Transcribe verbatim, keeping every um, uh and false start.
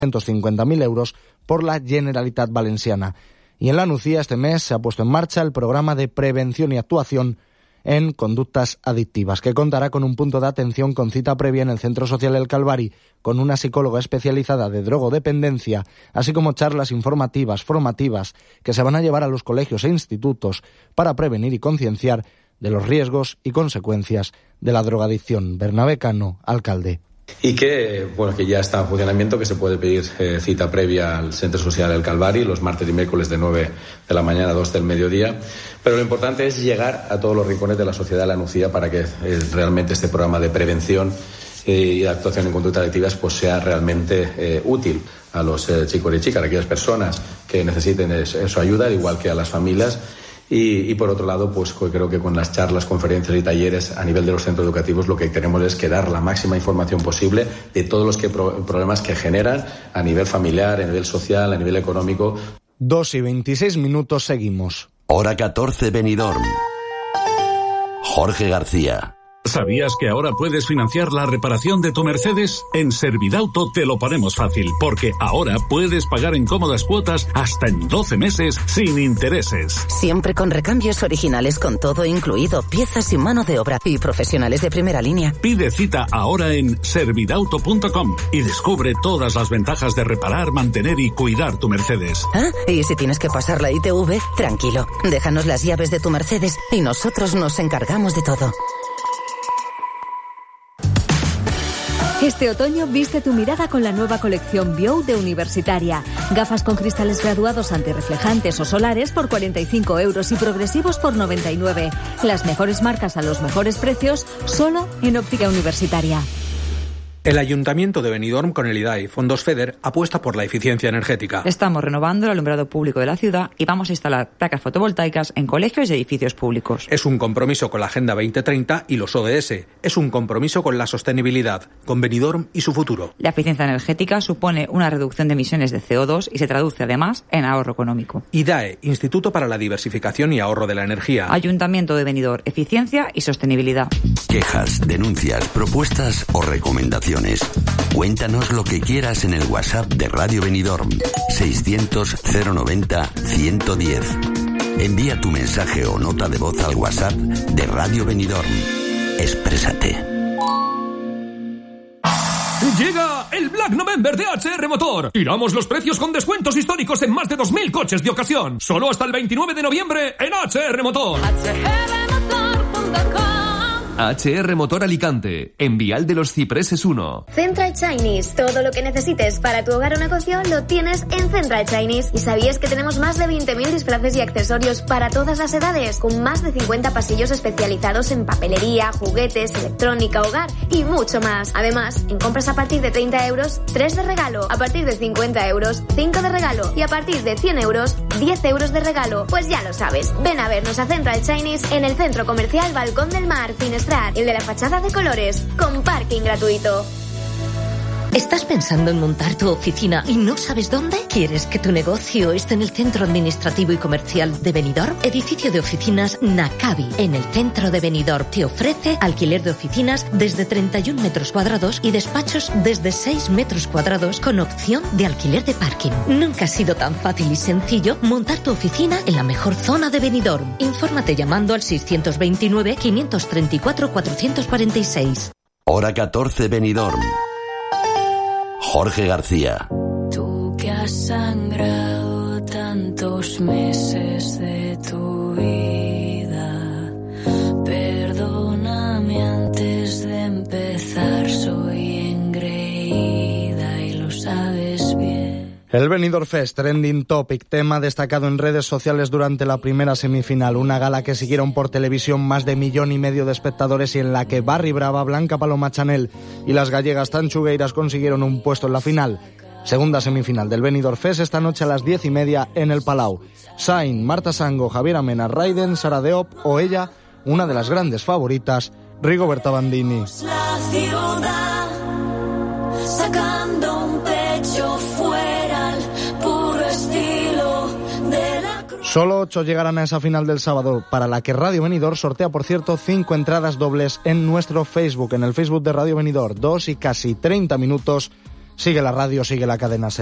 ciento cincuenta mil euros por la Generalitat Valenciana. Y en la Nucía este mes se ha puesto en marcha el programa de prevención y actuación en conductas adictivas, que contará con un punto de atención con cita previa en el Centro Social El Calvari, con una psicóloga especializada de drogodependencia, así como charlas informativas, formativas, que se van a llevar a los colegios e institutos para prevenir y concienciar de los riesgos y consecuencias de la drogadicción. Bernabé Cano, alcalde. Y que, bueno, que ya está en funcionamiento, que se puede pedir eh, cita previa al Centro Social El Calvari los martes y miércoles de nueve de la mañana a dos del mediodía. Pero lo importante es llegar a todos los rincones de la sociedad de la Nucía para que eh, realmente este programa de prevención eh, y de actuación en conductas adictivas pues sea realmente eh, útil a los eh, chicos y chicas, a aquellas personas que necesiten es, su ayuda, igual que a las familias. Y, y por otro lado, pues creo que con las charlas, conferencias y talleres a nivel de los centros educativos lo que queremos es que dar la máxima información posible de todos los que pro, problemas que generan a nivel familiar, a nivel social, a nivel económico. Dos y veintiséis minutos, seguimos. Hora catorce, Benidorm. Jorge García. ¿Sabías que ahora puedes financiar la reparación de tu Mercedes? En Servidauto te lo ponemos fácil, porque ahora puedes pagar en cómodas cuotas hasta en doce meses sin intereses. Siempre con recambios originales con todo incluido, piezas y mano de obra y profesionales de primera línea. Pide cita ahora en servidauto punto com y descubre todas las ventajas de reparar, mantener y cuidar tu Mercedes. Ah, y si tienes que pasar la I T V, tranquilo, déjanos las llaves de tu Mercedes y nosotros nos encargamos de todo. Este otoño viste tu mirada con la nueva colección Bio de Universitaria. Gafas con cristales graduados antirreflejantes o solares por cuarenta y cinco euros y progresivos por noventa y nueve. Las mejores marcas a los mejores precios, solo en Óptica Universitaria. El Ayuntamiento de Benidorm, con el I D A E y Fondos FEDER, apuesta por la eficiencia energética. Estamos renovando el alumbrado público de la ciudad y vamos a instalar placas fotovoltaicas en colegios y edificios públicos. Es un compromiso con la Agenda veinte treinta y los O D S. Es un compromiso con la sostenibilidad, con Benidorm y su futuro. La eficiencia energética supone una reducción de emisiones de C O dos y se traduce además en ahorro económico. I D A E, Instituto para la Diversificación y Ahorro de la Energía. Ayuntamiento de Benidorm, eficiencia y sostenibilidad. Quejas, denuncias, propuestas o recomendaciones. Cuéntanos lo que quieras en el WhatsApp de Radio Benidorm seiscientos cero noventa ciento diez. Envía tu mensaje o nota de voz al WhatsApp de Radio Benidorm. Exprésate. Llega el Black November de H R Motor. Tiramos los precios con descuentos históricos en más de dos mil coches de ocasión. Solo hasta el veintinueve de noviembre en H R Motor. H R motor punto com. H R Motor Alicante, en Vial de los Cipreses uno. Central Chinese, todo lo que necesites para tu hogar o negocio lo tienes en Central Chinese. ¿Y sabías que tenemos más de veinte mil disfraces y accesorios para todas las edades? Con más de cincuenta pasillos especializados en papelería, juguetes, electrónica, hogar y mucho más. Además, en compras a partir de treinta euros, tres de regalo. A partir de cincuenta euros, cinco de regalo. Y a partir de cien euros, diez euros de regalo. Pues ya lo sabes, ven a vernos a Central Chinese en el Centro Comercial Balcón del Mar, Finestrat, el de la fachada de colores, con parking gratuito. ¿Estás pensando en montar tu oficina y no sabes dónde? ¿Quieres que tu negocio esté en el Centro Administrativo y Comercial de Benidorm? Edificio de oficinas Nakabi, en el centro de Benidorm. Te ofrece alquiler de oficinas desde treinta y un metros cuadrados y despachos desde seis metros cuadrados con opción de alquiler de parking. Nunca ha sido tan fácil y sencillo montar tu oficina en la mejor zona de Benidorm. Infórmate llamando al seiscientos veintinueve, quinientos treinta y cuatro, cuatrocientos cuarenta y seis. Hora catorce, Benidorm. Jorge García. Tú que has sangrado tantos meses de tu vida, perdóname antes de empezar, soy engreída y lo sabes bien. El Benidorm Fest, trending topic, tema destacado en redes sociales durante la primera semifinal, una gala que siguieron por televisión más de millón y medio de espectadores y en la que Barry Brava, Blanca Paloma Chanel y las gallegas Tanchugueiras consiguieron un puesto en la final. Segunda semifinal del Benidorm Fest esta noche a las diez y media en el Palau. Sain, Marta Sango, Javier Amena, Raiden, Sara Deop o ella, una de las grandes favoritas, Rigoberta Bandini. La ciudad, sacando un pecho fuera. Solo ocho llegarán a esa final del sábado, para la que Radio Benidorm sortea, por cierto, cinco entradas dobles en nuestro Facebook, en el Facebook de Radio Benidorm. Dos y casi treinta minutos. Sigue la radio, sigue la cadena SER.